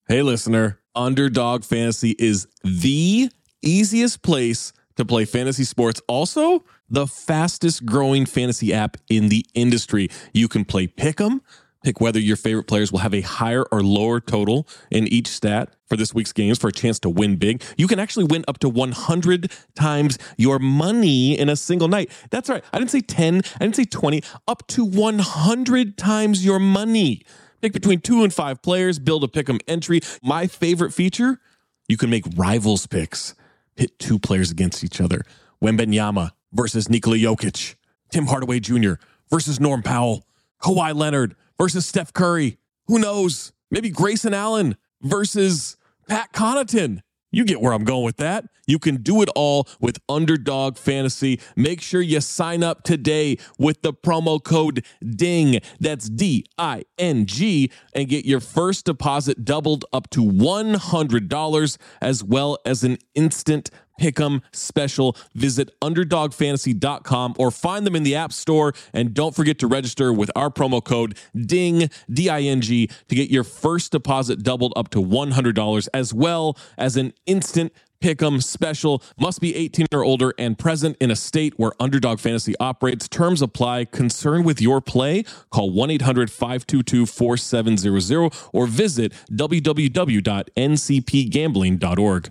Hey, listener, Underdog Fantasy is the easiest place to play fantasy sports. Also, the fastest growing fantasy app in the industry. You can play Pick'em, pick whether your favorite players will have a higher or lower total in each stat for this week's games for a chance to win big. You can actually win up to 100 times your money in a single night. That's right. I didn't say 10. I didn't say 20. Up to 100 times your money. Pick between 2 and 5 players, build a pick'em entry. My favorite feature, you can make rivals picks. Pit 2 players against each other. Wembanyama versus Nikola Jokic. Tim Hardaway Jr. versus Norm Powell. Kawhi Leonard versus Steph Curry. Who knows? Maybe Grayson Allen versus Pat Connaughton. You get where I'm going with that. You can do it all with Underdog Fantasy. Make sure you sign up today with the promo code DING. That's DING, and get your first deposit doubled up to $100, as well as an instant Pick'em special. Visit underdogfantasy.com or find them in the App Store. And don't forget to register with our promo code DING, D-I-N-G, to get your first deposit doubled up to $100, as well as an instant Pick'em special. Must be 18 or older and present in a state where Underdog Fantasy operates. Terms apply. Concerned with your play? Call 1-800-522-4700 or visit www.ncpgambling.org.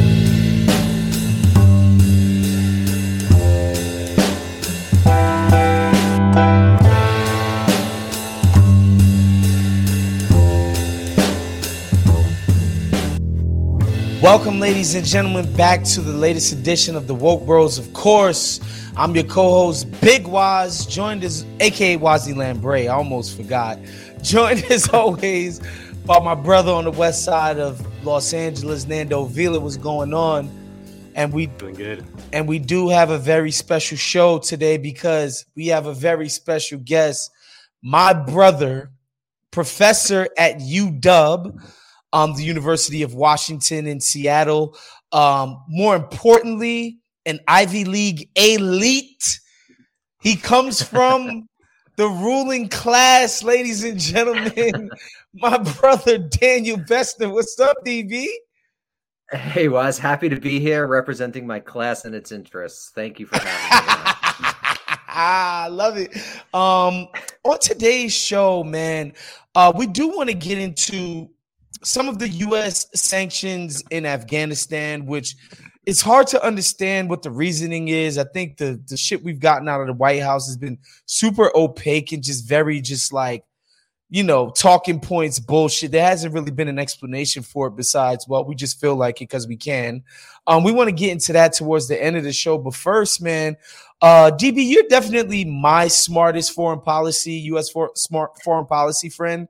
Welcome, ladies and gentlemen, back to the latest edition of the Woke Bros. Of course, I'm your co-host, Big Waz, joined as, a.k.a. Wazzy Lambre, I almost forgot. Joined as always by my brother on the west side of Los Angeles, Nando Vila. What's going on? And we doing good. And we do have a very special show today because we have a very special guest, my brother, professor at UW, the University of Washington in Seattle. More importantly, an Ivy League elite. He comes from the ruling class, ladies and gentlemen. My brother, Daniel Bessner. What's up, DB? Hey, Waz. Happy to be here representing my class and its interests. Thank you for having me. I love it. On today's show, man, we do want to get into some of the U.S. sanctions in Afghanistan, which it's hard to understand what the reasoning is. I think the shit we've gotten out of the White House has been super opaque and just very talking points bullshit. There hasn't really been an explanation for it besides, well, we just feel like it because we can. We want to get into that towards the end of the show. But first, man, DB, you're definitely my smartest foreign policy, U.S. smart foreign policy friend.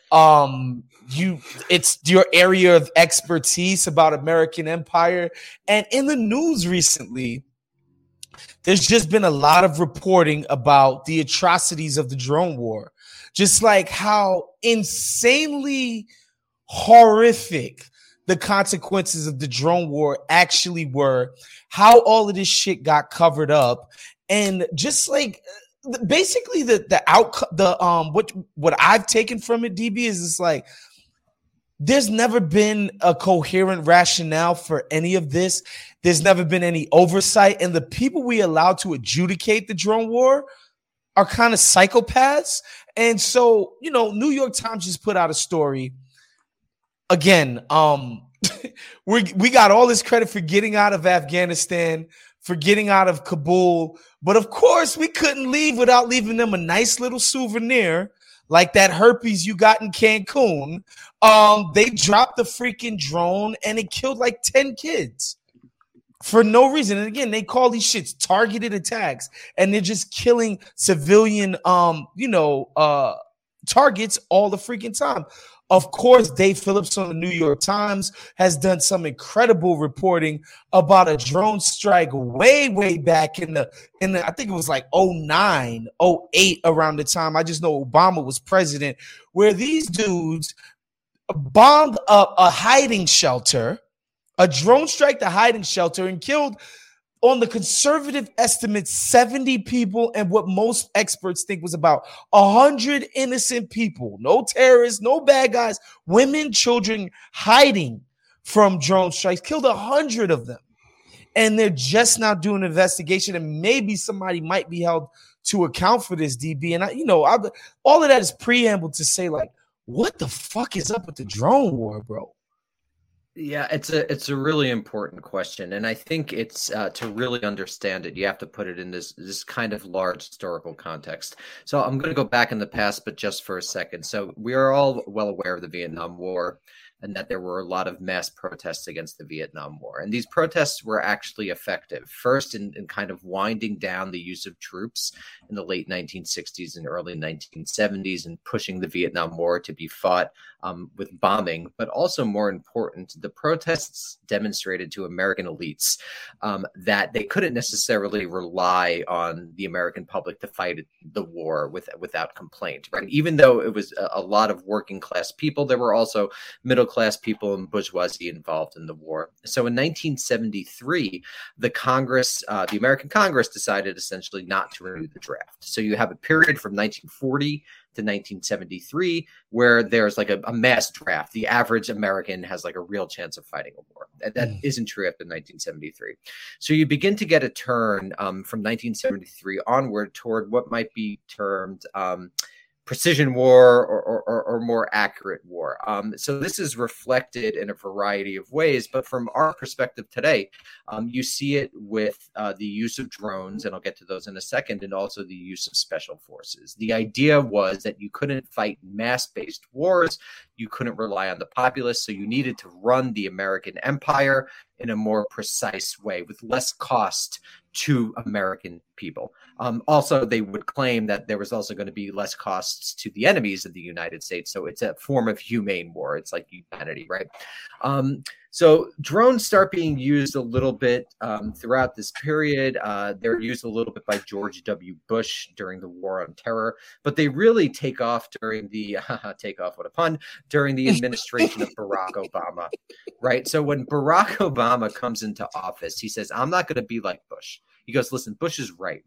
It's your area of expertise about American empire. And in the news recently, there's just been a lot of reporting about the atrocities of the drone war. Just like how insanely horrific the consequences of the drone war actually were, how all of this shit got covered up, and just like basically the outcome, what I've taken from it, DB, is it's like there's never been a coherent rationale for any of this. There's never been any oversight, and the people we allow to adjudicate the drone war are kind of psychopaths. And so, New York Times just put out a story. Again, we got all this credit for getting out of Afghanistan, for getting out of Kabul. But of course, we couldn't leave without leaving them a nice little souvenir, like that herpes you got in Cancun. They dropped the freaking drone and it killed like 10 kids for no reason. And again, they call these shits targeted attacks, and they're just killing civilian, targets all the freaking time. Of course, Dave Phillips on the New York Times has done some incredible reporting about a drone strike way, way back in the I think it was like 09, 08 around the time. I just know Obama was president, where these dudes bombed up a hiding shelter, a drone strike the hiding shelter, and killed on the conservative estimate, 70 people, and what most experts think was about 100 innocent people, no terrorists, no bad guys, women, children hiding from drone strikes, killed 100 of them. And they're just now doing an investigation, and maybe somebody might be held to account for this, DB. And all of that is preamble to say, like, what the fuck is up with the drone war, bro? Yeah, it's a really important question, and I think it's to really understand it, you have to put it in this kind of large historical context. So I'm going to go back in the past, but just for a second. So we are all well aware of the Vietnam War, and that there were a lot of mass protests against the Vietnam War. And these protests were actually effective. First, in kind of winding down the use of troops in the late 1960s and early 1970s and pushing the Vietnam War to be fought with bombing. But also more important, the protests demonstrated to American elites that they couldn't necessarily rely on the American public to fight the war without complaint, right? Even though it was a lot of working class people, there were also middle class people and bourgeoisie involved in the war. So in 1973, the American Congress decided essentially not to renew the draft. So you have a period from 1940 to 1973 where there's like a mass draft. The average American has like a real chance of fighting a war. That isn't true after 1973. So you begin to get a turn from 1973 onward toward what might be termed precision war or more accurate war. So this is reflected in a variety of ways, but from our perspective today, you see it with the use of drones, and I'll get to those in a second, and also the use of special forces. The idea was that you couldn't fight mass-based wars, you couldn't rely on the populace, so you needed to run the American empire in a more precise way with less cost to American people. Also, they would claim that there was also going to be less costs to the enemies of the United States. So it's a form of humane war. It's like humanity, right? So drones start being used a little bit throughout this period. They're used a little bit by George W. Bush during the War on Terror, but they really take off during the what a pun, during the administration of Barack Obama, right? So when Barack Obama comes into office, he says, I'm not going to be like Bush. He goes, listen, Bush is right?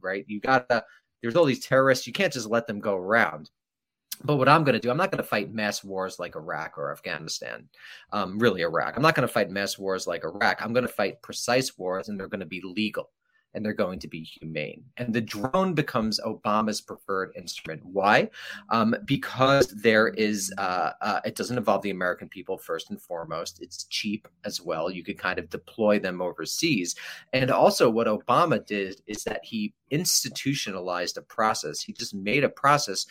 There's all these terrorists. You can't just let them go around. But what I'm going to do, I'm not going to fight mass wars like Iraq or Afghanistan, really Iraq. I'm not going to fight mass wars like Iraq. I'm going to fight precise wars, and they're going to be legal, and they're going to be humane. And the drone becomes Obama's preferred instrument. Why? Because there is, it doesn't involve the American people first and foremost. It's cheap as well. You could kind of deploy them overseas. And also what Obama did is that he institutionalized a process. He just made a process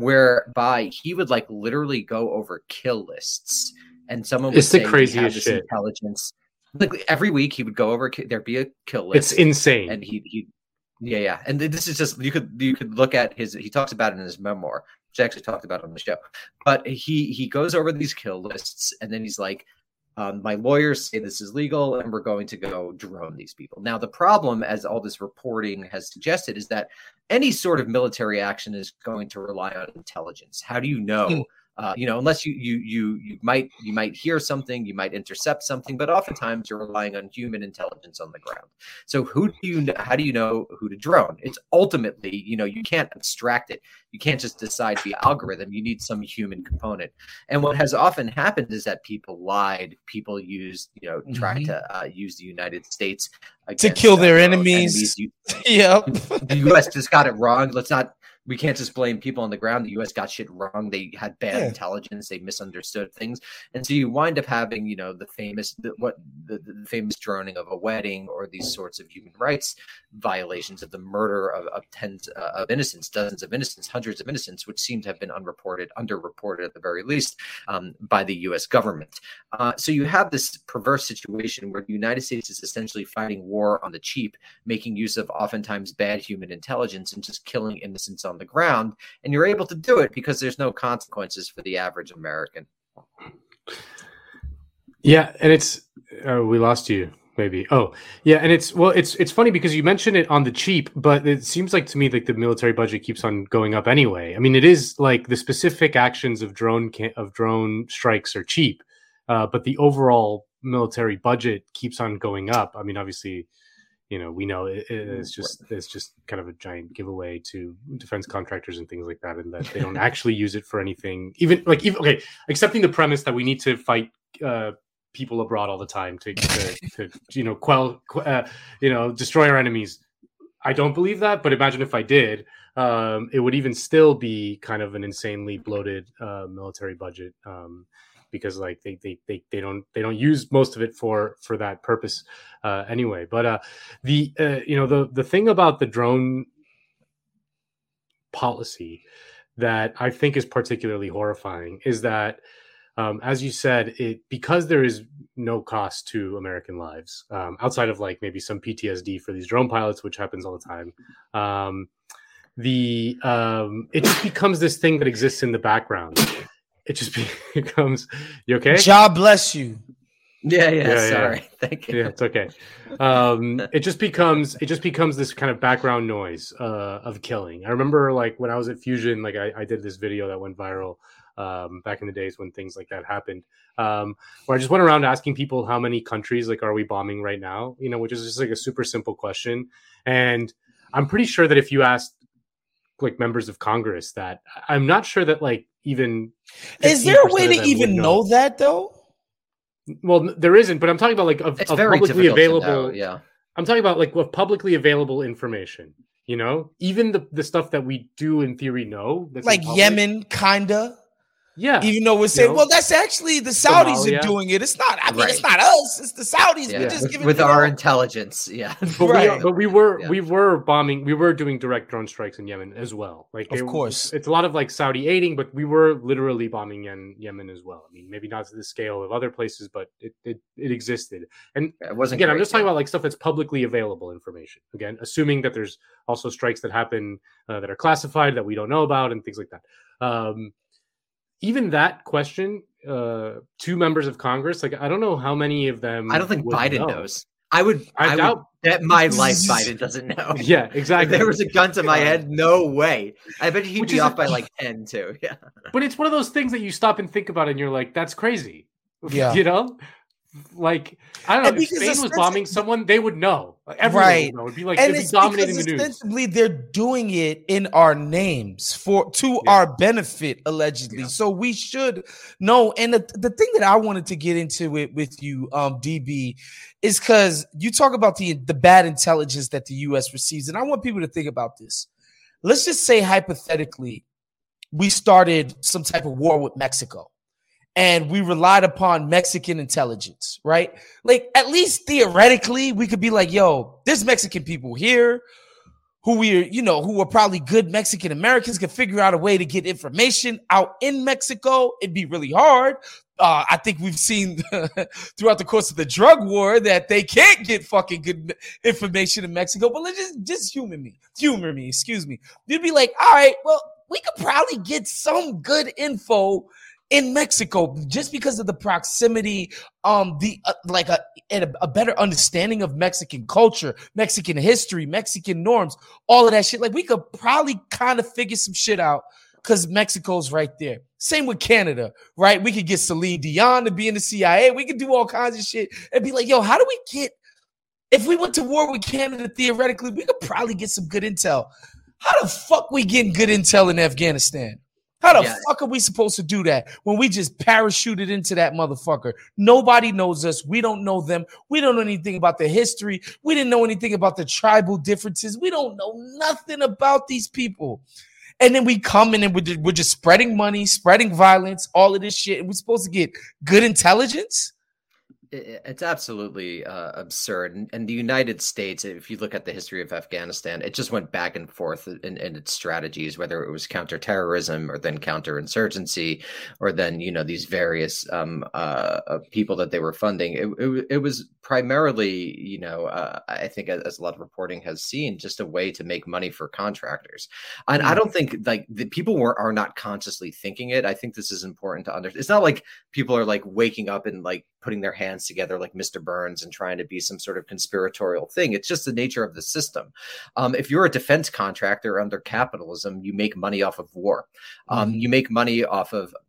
whereby he would like literally go over kill lists. And someone would say, we have this intelligence. Like every week he would go over, there'd be a kill list. It's insane. And yeah. And this is just, you could look at he talks about it in his memoir, which I actually talked about on the show. But he goes over these kill lists, and then he's like, my lawyers say this is legal, and we're going to go drone these people. Now, the problem, as all this reporting has suggested, is that any sort of military action is going to rely on intelligence. How do you know? Unless you might hear something, you might intercept something, but oftentimes you're relying on human intelligence on the ground. So how do you know who to drone? It's ultimately, you can't abstract it. You can't just decide the algorithm. You need some human component. And what has often happened is that people lied. People used, tried to use the United States to kill their enemies. Yep. The U.S. just got it wrong. We can't just blame people on the ground. The U.S. got shit wrong. They had bad intelligence. They misunderstood things, and so you wind up having, the famous droning of a wedding, or these sorts of human rights violations of the murder of tens of innocents, dozens of innocents, hundreds of innocents, which seem to have been underreported at the very least by the U.S. government. So you have this perverse situation where the United States is essentially fighting war on the cheap, making use of oftentimes bad human intelligence and just killing innocents on the ground, and you're able to do it because there's no consequences for the average American. Yeah, and it's we lost you maybe. Oh, yeah, and it's funny because you mentioned it on the cheap, but it seems like to me like the military budget keeps on going up anyway. I mean, it is like the specific actions of drone strikes are cheap, but the overall military budget keeps on going up. I mean, obviously, we know it's just kind of a giant giveaway to defense contractors and things like that, and that they don't actually use it for anything. Even okay, accepting the premise that we need to fight people abroad all the time to quell destroy our enemies. I don't believe that, but imagine if I did. It would even still be kind of an insanely bloated military budget. Because like they don't use most of it for that purpose anyway. But the thing about the drone policy that I think is particularly horrifying is that, as you said, because there is no cost to American lives outside of like maybe some PTSD for these drone pilots, which happens all the time. It just becomes this thing that exists in the background. It just becomes, you okay? God bless you. Yeah. Sorry. Thank you. Yeah, it's okay. It just becomes this kind of background noise of killing. I remember like when I was at Fusion, like I did this video that went viral back in the days when things like that happened, where I just went around asking people how many countries like are we bombing right now, which is just like a super simple question. And I'm pretty sure that if you asked like members of Congress, that I'm not sure that like even is there a way to even know that though? Well, there isn't, but I'm talking about like of publicly available. Yeah, I'm talking about like of publicly available information. Even the stuff that we do in theory know, that's like Yemen, kinda. Yeah, even though we're saying, well, that's actually the Saudis are doing it. It's not. I mean, it's not us. It's the Saudis. Yeah. We're just giving with our intelligence. Yeah, but we were bombing. We were doing direct drone strikes in Yemen as well. Like, of course, it's a lot of like Saudi aiding, but we were literally bombing Yemen as well. I mean, maybe not to the scale of other places, but it existed. And it wasn't. Again, I'm just talking about like stuff that's publicly available information. Again, assuming that there's also strikes that happen that are classified that we don't know about and things like that. Even that question, two members of Congress, like I don't know how many of them. I don't think Biden knows. I doubt bet my life Biden doesn't know. Yeah, exactly. If there was a gun to my head, no way. I bet he'd be off by like 10 too. Yeah. But it's one of those things that you stop and think about, and you're like, "That's crazy." Yeah. Like I don't know. If Spain was bombing someone, they would know. Everyone would know. It'd be like, it'd be dominating the news. Ostensibly, they're doing it in our names to our benefit, allegedly. Yeah. So we should know. And the thing that I wanted to get into it with you, DB, is because you talk about the bad intelligence that the U.S. receives, and I want people to think about this. Let's just say hypothetically, we started some type of war with Mexico. And we relied upon Mexican intelligence, right? Like, at least theoretically, we could be like, yo, there's Mexican people here who are probably good Mexican Americans, could figure out a way to get information out in Mexico. It'd be really hard. I think we've seen throughout the course of the drug war that they can't get fucking good information in Mexico. But let's just humor me, excuse me. You'd be like, all right, well, we could probably get some good info in Mexico, just because of the proximity, a better understanding of Mexican culture, Mexican history, Mexican norms, all of that shit. Like, we could probably kind of figure some shit out because Mexico's right there. Same with Canada, right? We could get Celine Dion to be in the CIA. We could do all kinds of shit and be like, yo, how do we get, if we went to war with Canada, theoretically, we could probably get some good intel. How the fuck we getting good intel in Afghanistan? How the fuck are we supposed to do that when we just parachuted into that motherfucker? Nobody knows us. We don't know them. We don't know anything about the history. We didn't know anything about the tribal differences. We don't know nothing about these people. And then we come in and we're just spreading money, spreading violence, all of this shit. And we're supposed to get good intelligence? It's absolutely absurd. And the United States, if you look at the history of Afghanistan, it just went back and forth in its strategies, whether it was counterterrorism or then counterinsurgency, or then, these various people that they were funding. It was primarily, I think, as a lot of reporting has seen, just a way to make money for contractors. And I don't think like the people are not consciously thinking it. I think this is important to understand. It's not like people are like waking up and like putting their hands together like Mr. Burns and trying to be some sort of conspiratorial thing. It's just the nature of the system. If you're a defense contractor under capitalism, you make money off of war. You make money off of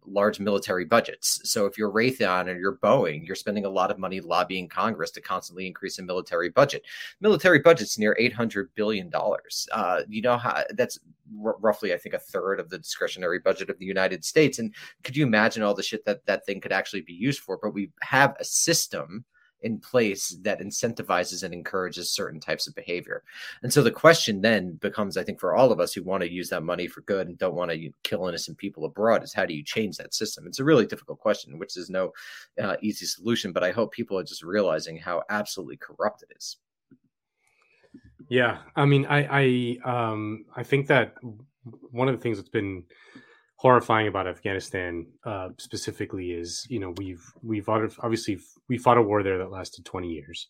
large military budgets. So if you're Raytheon or you're Boeing, you're spending a lot of money lobbying Congress to constantly increase the military budget. Military budget's near $800 billion. You know how that's roughly, I think, a third of the discretionary budget of the United States. And could you imagine all the shit that thing could actually be used for? But we have a system in place that incentivizes and encourages certain types of behavior. And so the question then becomes, I think, for all of us who want to use that money for good and don't want to kill innocent people abroad, is how do you change that system? It's a really difficult question, which is no easy solution, but I hope people are just realizing how absolutely corrupt it is. Yeah, I mean, I think that one of the things that's been horrifying about Afghanistan specifically is, you know, we fought a war there that lasted 20 years,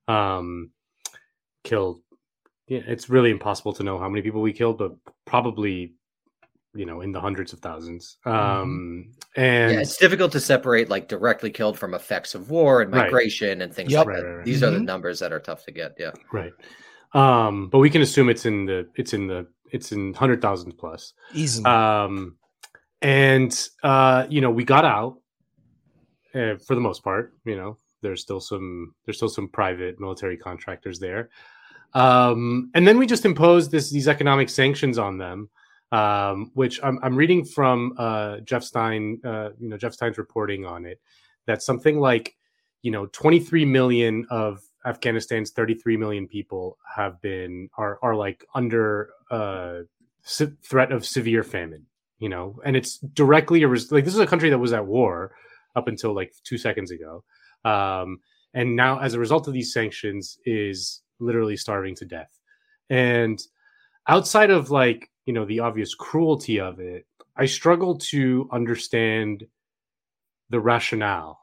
killed. Yeah, it's really impossible to know how many people we killed, but probably, you know, in the hundreds of thousands. And yeah, it's difficult to separate like directly killed from effects of war and migration and things like that. Right. These are the numbers that are tough to get. Yeah, right. But we can assume it's in 100,000 plus easily. You know, we got out for the most part. You know, there's still some private military contractors there, and then we just imposed these economic sanctions on them, which I'm reading from Jeff Stein. You know, Jeff Stein's reporting on it, that something like, you know, 23 million of Afghanistan's 33 million people are like under threat of severe famine. You know, and it's directly like, this is a country that was at war up until like 2 seconds ago, and now as a result of these sanctions is literally starving to death. And outside of, like, you know, the obvious cruelty of it, I struggle to understand the rationale.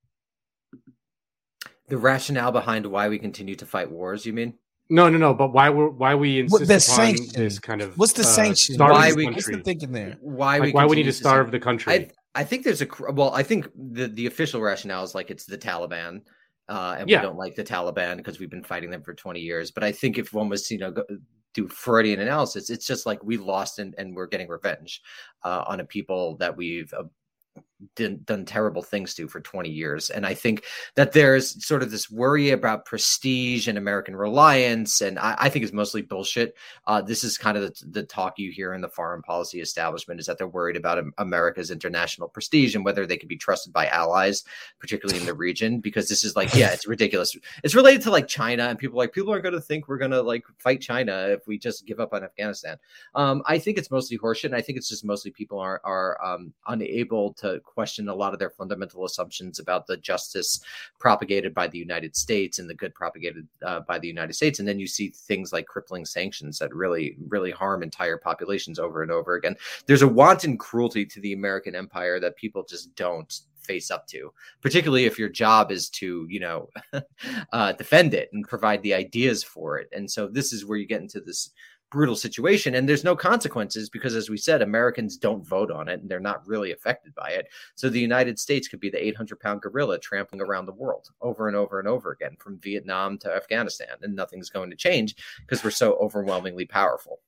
The rationale behind why we continue to fight wars, you mean? No. But why we insist upon this kind of what's the sanction? What's the thinking there? Why we need to starve the country? I think there's I think the official rationale is like it's the Taliban, and we don't like the Taliban because we've been fighting them for 20 years. But I think if one was to, you know, do Freudian analysis, it's just like we lost and we're getting revenge on a people that we've done terrible things to for 20 years. And I think that there's sort of this worry about prestige and American reliance, and I think it's mostly bullshit. This is kind of the talk you hear in the foreign policy establishment, is that they're worried about America's international prestige and whether they can be trusted by allies, particularly in the region, because this is like, yeah, it's ridiculous. It's related to like China, and people aren't going to think we're going to like fight China if we just give up on Afghanistan. I think it's mostly horseshit, and I think it's just mostly people are unable to question a lot of their fundamental assumptions about the justice propagated by the United States and the good propagated by the United States. And then you see things like crippling sanctions that really, really harm entire populations over and over again. There's a wanton cruelty to the American empire that people just don't face up to, particularly if your job is to, you know, defend it and provide the ideas for it. And so this is where you get into this brutal situation, and there's no consequences because, as we said, Americans don't vote on it and they're not really affected by it. So the United States could be the 800-pound gorilla trampling around the world over and over and over again, from Vietnam to Afghanistan, and nothing's going to change because we're so overwhelmingly powerful.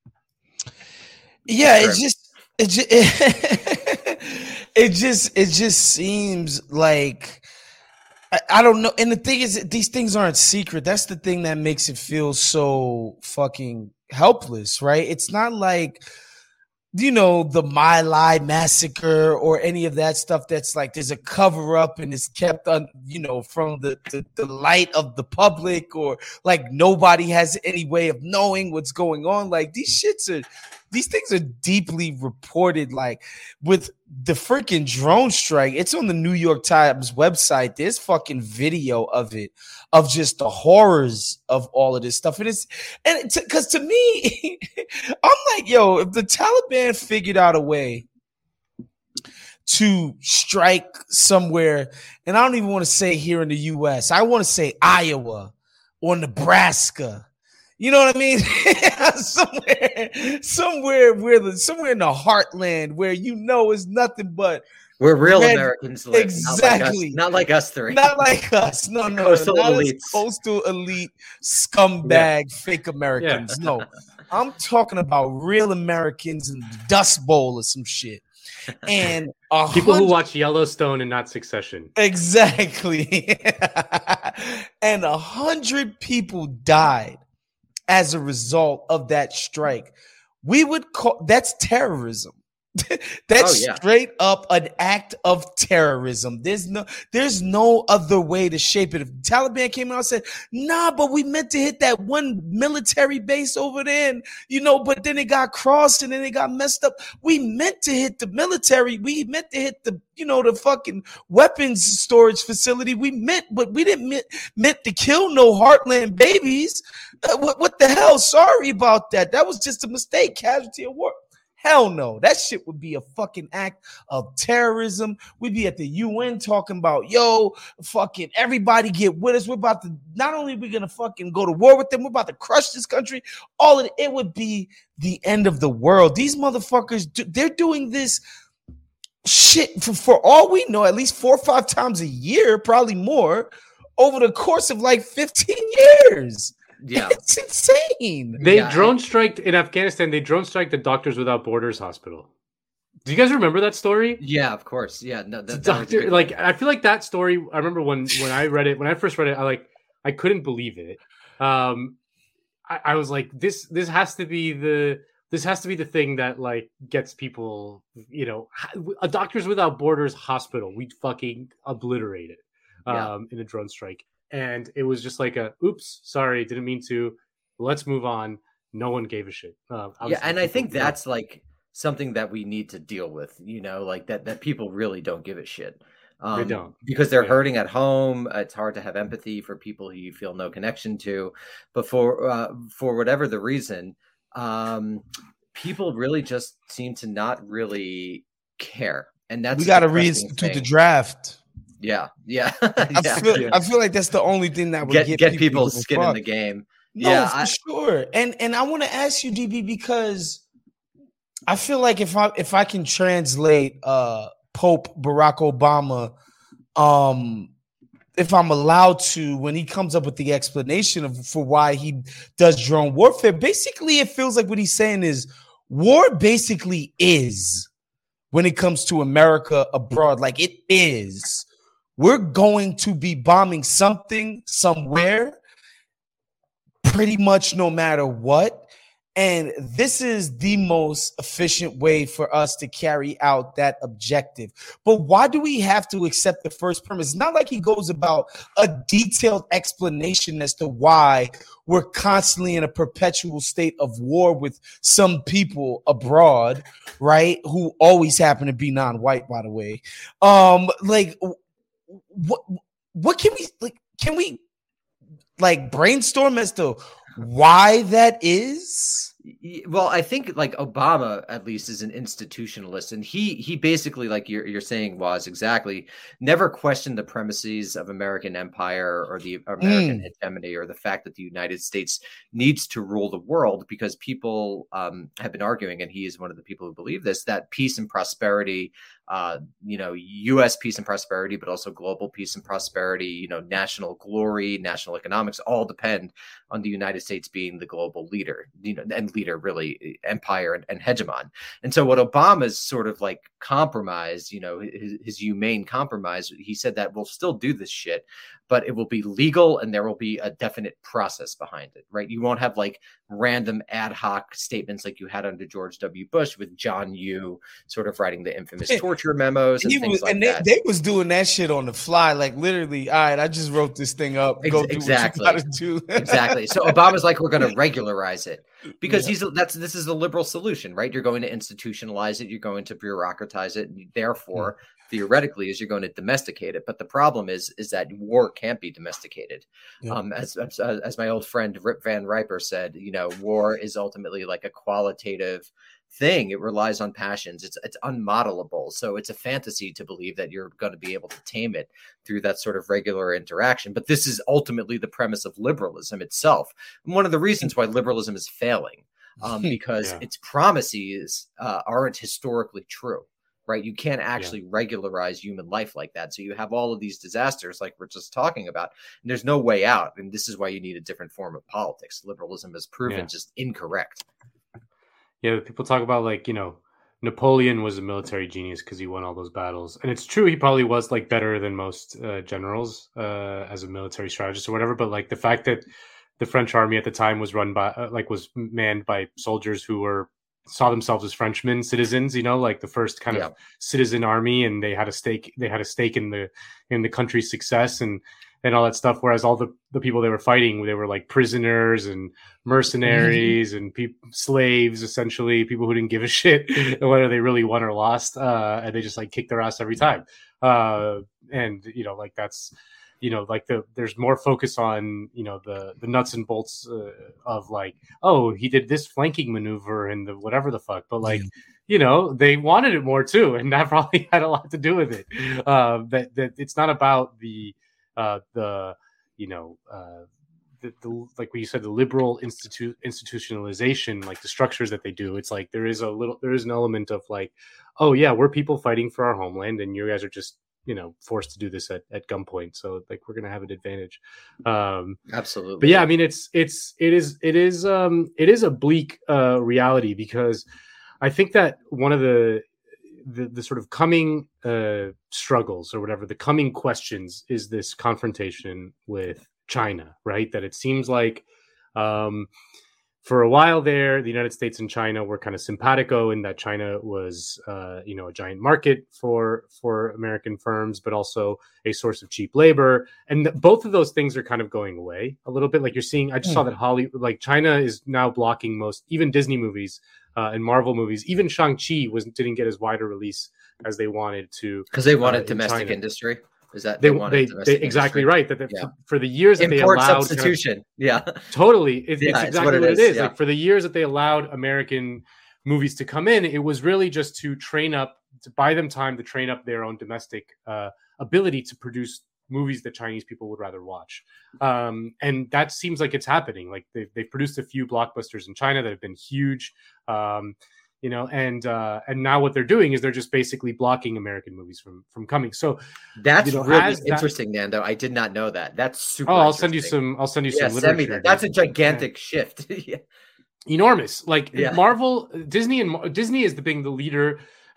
Yeah, it just seems like, I don't know. And the thing is, these things aren't secret. That's the thing that makes it feel so fucking helpless, right? It's not like, you know, the My Lai massacre or any of that stuff that's like there's a cover up and it's kept on, you know, from the light of the public, or like nobody has any way of knowing what's going on. Like these things are deeply reported. Like with the freaking drone strike, it's on the New York Times website. There's fucking video of it, of just the horrors of all of this stuff. Because to me, I'm like, yo, if the Taliban figured out a way to strike somewhere, and I don't even want to say here in the U.S., I want to say Iowa or Nebraska. You know what I mean? somewhere in the heartland where you know is nothing but where real Americans live. Exactly. Not like us three. Not like us. No. Coastal elites. Coastal elite scumbag fake Americans. Yeah. No. I'm talking about real Americans in the Dust Bowl or some shit. And people who watch Yellowstone and not Succession. Exactly. And 100 people died as a result of that strike. We would call that's terrorism. That's straight up an act of terrorism. There's no other way to shape it. If the Taliban came out and said, nah, but we meant to hit that one military base over there, and, but then it got crossed and then it got messed up. We meant to hit the military. We meant to hit the fucking weapons storage facility. But we didn't meant to kill no Heartland babies. What the hell? Sorry about that. That was just a mistake. Casualty of war. Hell no. That shit would be a fucking act of terrorism. We'd be at the UN talking about, fucking everybody get with us. We're about to, not only are we going to fucking go to war with them, we're about to crush this country. All of it would be the end of the world. These motherfuckers, they're doing this shit for all we know, at least 4 or 5 times a year, probably more, over the course of like 15 years. Yeah, it's insane. They drone striked in Afghanistan. They drone striked the Doctors Without Borders hospital. Do you guys remember that story? Yeah, of course. Yeah, no, doctor. Like, I feel like that story. I remember when I read it. When I first read it, I couldn't believe it. I was like, this has to be the thing that like gets people. A Doctors Without Borders hospital. We'd fucking obliterate it in a drone strike. And it was just like oops, sorry, didn't mean to. Let's move on. No one gave a shit. And I think that's like something that we need to deal with, like that people really don't give a shit. They don't. Because they're hurting at home. It's hard to have empathy for people who you feel no connection to. But for whatever the reason, people really just seem to not really care. And that's we got to reinstitute the draft. Yeah. I feel like that's the only thing that would get people's skin in the game. No, for sure. And I want to ask you, DB, because I feel like if I can translate Pope Barack Obama, if I'm allowed to, when he comes up with the explanation for why he does drone warfare, basically it feels like what he's saying is war basically is, when it comes to America abroad, like it is. We're going to be bombing something somewhere pretty much no matter what. And this is the most efficient way for us to carry out that objective. But why do we have to accept the first premise? It's not like he goes about a detailed explanation as to why we're constantly in a perpetual state of war with some people abroad, right? Who always happen to be non-white, by the way. What can we brainstorm as to why that is? Well, I think like Obama at least is an institutionalist, and he basically, like you're saying, was exactly never questioned the premises of American empire or the American hegemony or the fact that the United States needs to rule the world, because people have been arguing, and he is one of the people who believe this, that peace and prosperity, U.S. peace and prosperity, but also global peace and prosperity, national glory, national economics, all depend on the United States being the global leader, and leader really, empire and hegemon. And so what Obama's sort of like compromise, his humane compromise, he said that we'll still do this shit, but it will be legal and there will be a definite process behind it, right? You won't have like random ad hoc statements like you had under George W. Bush with John Yoo sort of writing the infamous torture memos and things like that. They was doing that shit on the fly, like literally, all right, I just wrote this thing up. Go do what you gotta do. Exactly. So Obama's like, we're going to regularize it, because this is a liberal solution, right? You're going to institutionalize it. You're going to bureaucratize it. And therefore, theoretically, you're going to domesticate it. But the problem is that war can't be domesticated. Yeah. As my old friend Rip Van Riper said, war is ultimately like a qualitative thing. It relies on passions. It's unmodelable. So it's a fantasy to believe that you're going to be able to tame it through that sort of regular interaction. But this is ultimately the premise of liberalism itself. And one of the reasons why liberalism is failing, because its promises aren't historically true. Right. You can't actually regularize human life like that. So you have all of these disasters like we're just talking about, and there's no way out. And this is why you need a different form of politics. Liberalism has proven just incorrect. Yeah. People talk about Napoleon was a military genius because he won all those battles, and it's true he probably was like better than most generals as a military strategist or whatever. But like the fact that the French army at the time was run by was manned by soldiers who saw themselves as Frenchmen, citizens, like the first kind of citizen army, and they had a stake in the country's success and all that stuff. Whereas all the people they were fighting, they were like prisoners and mercenaries and slaves, essentially people who didn't give a shit whether they really won or lost, and they just like kicked their ass every time. And like that's. There's more focus on, the nuts and bolts of like, oh, he did this flanking maneuver and the whatever the fuck. But like, they wanted it more too. And that probably had a lot to do with it. That it's not about the like what you said, the liberal institutionalization, like the structures that they do. It's like there is an element of like, oh yeah, we're people fighting for our homeland and you guys are just forced to do this at gunpoint. So like we're gonna have an advantage. Absolutely. But yeah, I mean it is a bleak reality, because I think that one of the sort of coming struggles or whatever, the coming questions is this confrontation with China, right? That it seems like for a while there, the United States and China were kind of simpatico in that China was, a giant market for American firms, but also a source of cheap labor. And both of those things are kind of going away a little bit. Like you're seeing, I just saw that Hollywood, China is now blocking most, even Disney movies and Marvel movies. Even Shang-Chi didn't get as wide a release as they wanted to. Because they wanted domestic industry. Is that they exactly right? For the years that they allowed substitution, totally. It's exactly what it is. Like for the years that they allowed American movies to come in, it was really just to buy them time to train up their own domestic ability to produce movies that Chinese people would rather watch. And that seems like it's happening. Like they've produced a few blockbusters in China that have been huge. And now what they're doing is they're just basically blocking American movies from coming. So that's really interesting, Nando. I did not know that. That's super. I'll send you some literature. Send me that. That's a gigantic shift. Enormous. Like Marvel, Disney has been the leader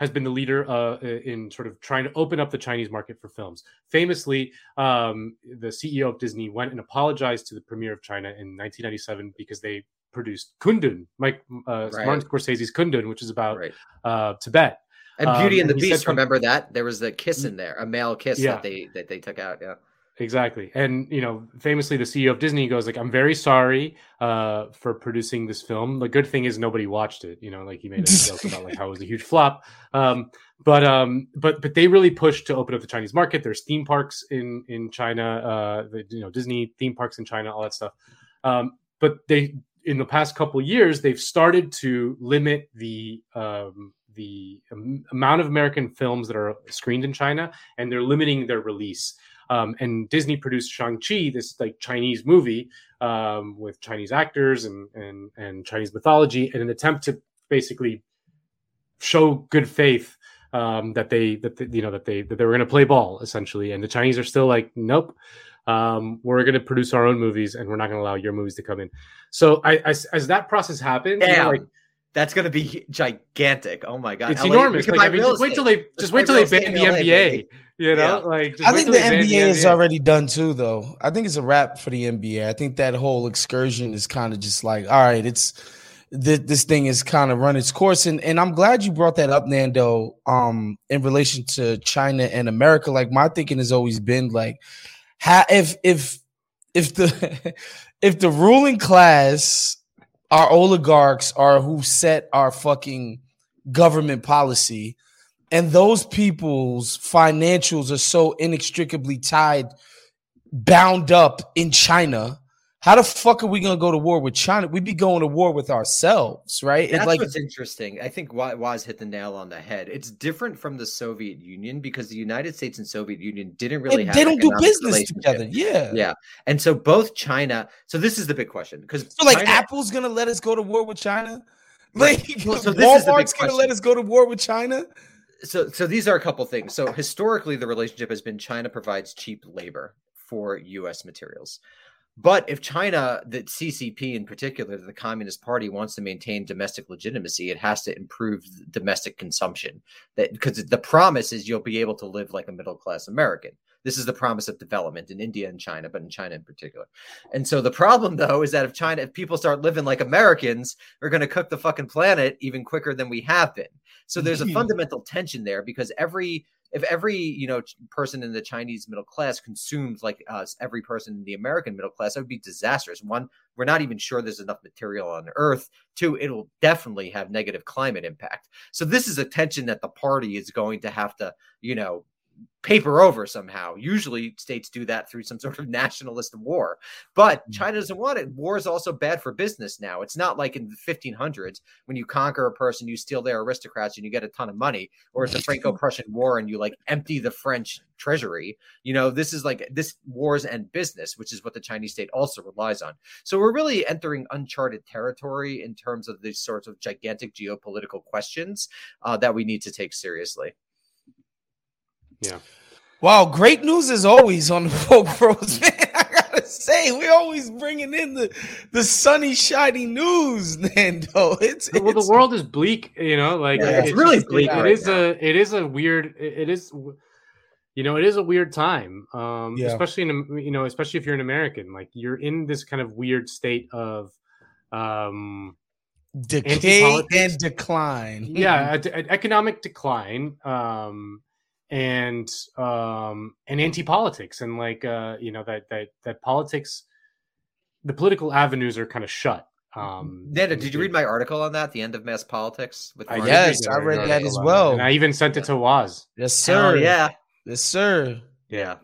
in sort of trying to open up the Chinese market for films. Famously, the CEO of Disney went and apologized to the premier of China in 1997 because they produced Kundun, Martin Scorsese's Kundun, which is about Tibet. And Beauty and the Beast, remember that? There was the kiss in there, a male kiss that they took out. Yeah. Exactly. And, famously the CEO of Disney goes like, I'm very sorry for producing this film. The good thing is nobody watched it, like he made a joke about like how it was a huge flop. But they really pushed to open up the Chinese market. There's theme parks in China, Disney theme parks in China, all that stuff. But in the past couple of years, they've started to limit the amount of American films that are screened in China, and they're limiting their release. And Disney produced Shang-Chi, this like Chinese movie with Chinese actors and Chinese mythology, in an attempt to basically show good faith that they were going to play ball, essentially. And the Chinese are still like, nope. We're going to produce our own movies, and we're not going to allow your movies to come in. So as that process happens, that's going to be gigantic. Oh my God. It's enormous. Just wait till they ban the NBA. I think the NBA is already done too, though. I think it's a wrap for the NBA. I think that whole excursion is kind of just like, all right, this thing is kind of run its course. And I'm glad you brought that up, Nando, in relation to China and America. Like my thinking has always been like, if the ruling class, our oligarchs are who set our fucking government policy, and those people's financials are so inextricably bound up in China, how the fuck are we going to go to war with China? We'd be going to war with ourselves, right? That's what's interesting. I think Waz hit the nail on the head. It's different from the Soviet Union because the United States and Soviet Union didn't really they don't do business together. Yeah. And so both China. So this is the big question because Apple's going to let us go to war with China. Walmart's going to let us go to war with China. So these are a couple things. So historically, the relationship has been China provides cheap labor for U.S. materials. But if China, the CCP in particular, the Communist Party, wants to maintain domestic legitimacy, it has to improve domestic consumption. Because the promise is you'll be able to live like a middle-class American. This is the promise of development in India and China, but in China in particular. And so the problem, though, is that if people start living like Americans, we're going to cook the fucking planet even quicker than we have been. So there's a fundamental tension there, because if every person in the Chinese middle class consumed like us, every person in the American middle class, that would be disastrous. One, we're not even sure there's enough material on Earth. Two, it will definitely have negative climate impact. So this is a tension that the party is going to have to, paper over somehow. Usually states do that through some sort of nationalist war, but China doesn't want it. War is also bad for business now. It's not like in the 1500s when you conquer a person, you steal their aristocrats and you get a ton of money, or it's a Franco-Prussian war and you like empty the French treasury. This is like this wars and business, which is what the Chinese state also relies on. So we're really entering uncharted territory in terms of these sorts of gigantic geopolitical questions that we need to take seriously. Yeah. Wow, great news as always on the Folk Bros, man. I gotta say, we're always bringing in the sunny, shiny news, Nando. The world is bleak, it's really bleak. It is a weird time, especially especially if you're an American. Like, you're in this kind of weird state of decay and decline. Yeah, economic decline. And anti-politics, and that politics, the political avenues are kind of shut. Nando, did you read my article on that, The End of Mass Politics? Yes, I read that as well. And I even sent it to Waz. Yes, sir. Yeah. Yes, sir. Yeah.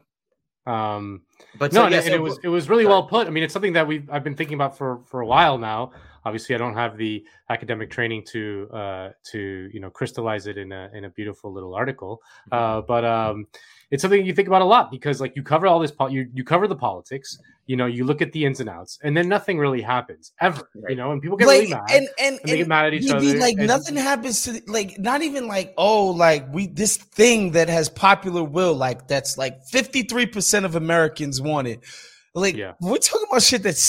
But no, it was really well put. I mean, it's something that I've been thinking about for a while now. Obviously, I don't have the academic training to crystallize it in a beautiful little article, but it's something you think about a lot, because like you cover all this, you cover the politics, you look at the ins and outs, and then nothing really happens ever, right. And people get really mad, and they get mad at each other. Like nothing happens to not even this thing that has popular will, like that's like 53% of Americans want it. We're talking about shit that's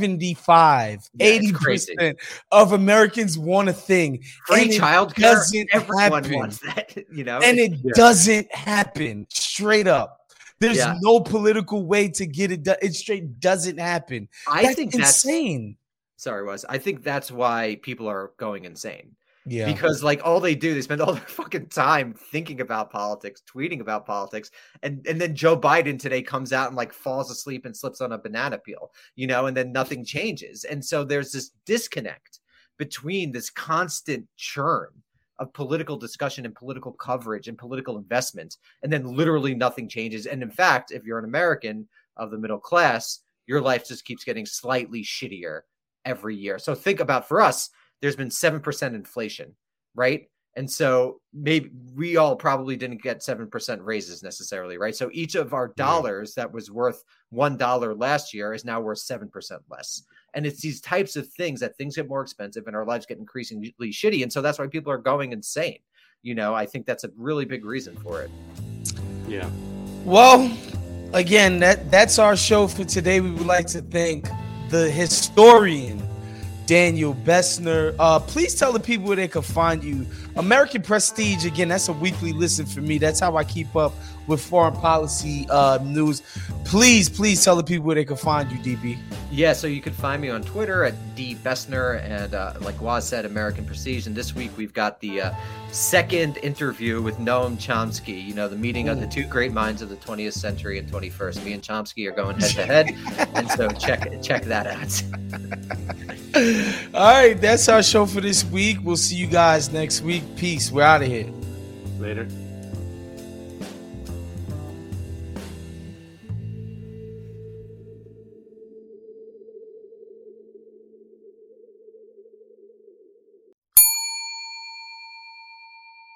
75, 80% of Americans want a thing. Free childcare, everyone wants that, And it doesn't happen, straight up. There's no political way to get it done. It straight doesn't happen. I think that's insane. Sorry, Wes. I think that's why people are going insane. Yeah. Because they spend all their fucking time thinking about politics, tweeting about politics, and then Joe Biden today comes out and falls asleep and slips on a banana peel, and then nothing changes. And so there's this disconnect between this constant churn of political discussion and political coverage and political investment, and then literally nothing changes. And in fact, if you're an American of the middle class, your life just keeps getting slightly shittier every year. So think about, for us, there's been 7% inflation, right? And so maybe we all probably didn't get 7% raises necessarily, right? So each of our dollars that was worth $1 last year is now worth 7% less. And it's these types of things that things get more expensive and our lives get increasingly shitty. And so that's why people are going insane. I think that's a really big reason for it. Yeah. Well, again, that's our show for today. We would like to thank the historian, Daniel Bessner. Please tell the people where they can find you. American Prestige, again, that's a weekly listen for me. That's how I keep up with foreign policy news. Please tell the people where they can find you, DB. Yeah, so you can find me on Twitter at dbessner, and like Waz said, American Prestige. And this week we've got the second interview with Noam Chomsky, the meeting of the two great minds of the 20th century and 21st. Me and Chomsky are going head to head, and so check that out. All right, that's our show for this week. We'll see you guys next week. Peace. We're out of here. Later.